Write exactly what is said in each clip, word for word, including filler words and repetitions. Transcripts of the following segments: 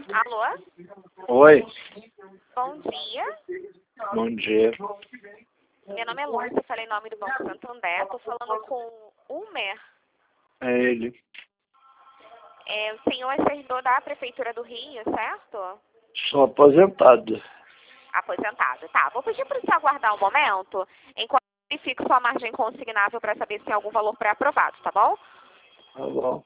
Alô? Oi, Bom dia. bom dia. Meu nome é Lúcia, falei em nome do Banco Santander. Estou falando com o Mer. É ele. É, o senhor é servidor da Prefeitura do Rio, certo? Sou aposentado. Aposentado. Tá, vou pedir para você aguardar um momento, enquanto eu verifico sua margem consignável para saber se tem algum valor pré-aprovado, tá bom? Tá bom.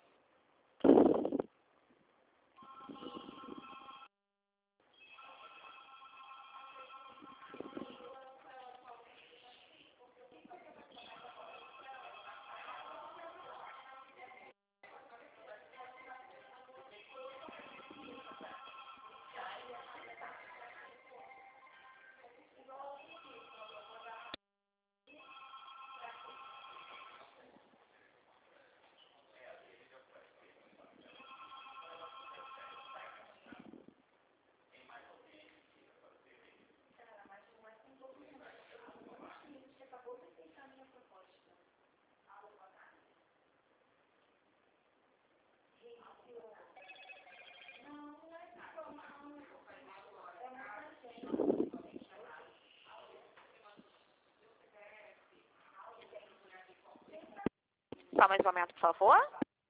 Só mais um momento, por favor.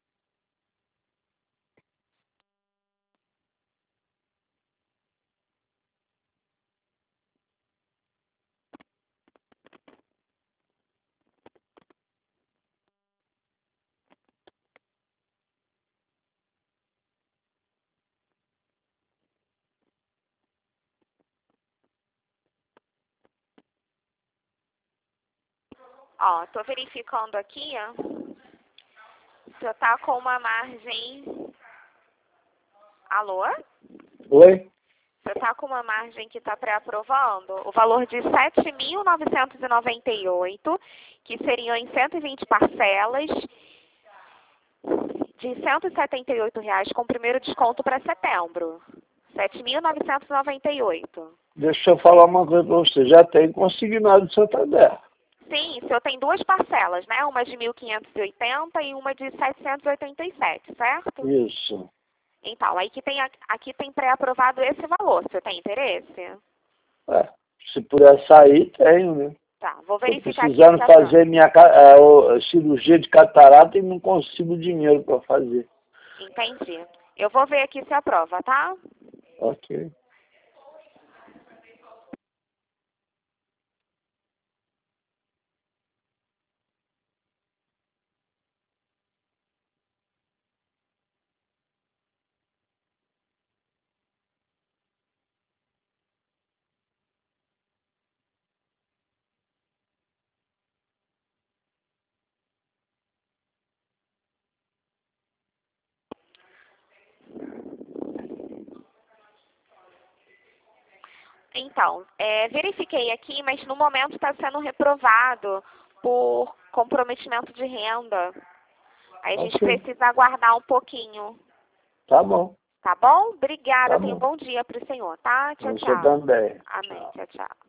Ó, tô verificando aqui, ó. O senhor tá com uma margem... Alô? Oi? Você está com uma margem que está pré-aprovando o valor de sete mil novecentos e noventa e oito, que seriam em cento e vinte parcelas de cento e setenta e oito reais com o primeiro desconto para setembro. sete mil novecentos e noventa e oito. Deixa eu falar uma coisa para você. Já tem consignado de Santander. Sim, o senhor tem duas parcelas, né? Uma de mil quinhentos e oitenta e uma de setecentos e oitenta e sete, certo? Isso. Então, aí que tem, aqui tem pré-aprovado esse valor. O senhor tem interesse? É, se puder sair, tenho, né? Tá, vou Tô verificar aqui precisando se a fazer minha ca- é, o- cirurgia de catarata e não consigo dinheiro para fazer. Entendi. Eu vou ver aqui se aprova, tá? Ok. Então, é, verifiquei aqui, mas no momento está sendo reprovado por comprometimento de renda. Aí a gente Ok. precisa aguardar um pouquinho. Tá bom. Tá bom? Obrigada. Tá Tenha um bom. bom dia para o senhor, tá? Tchau, Você tchau. também. Amém. Tchau. Tchau, tchau.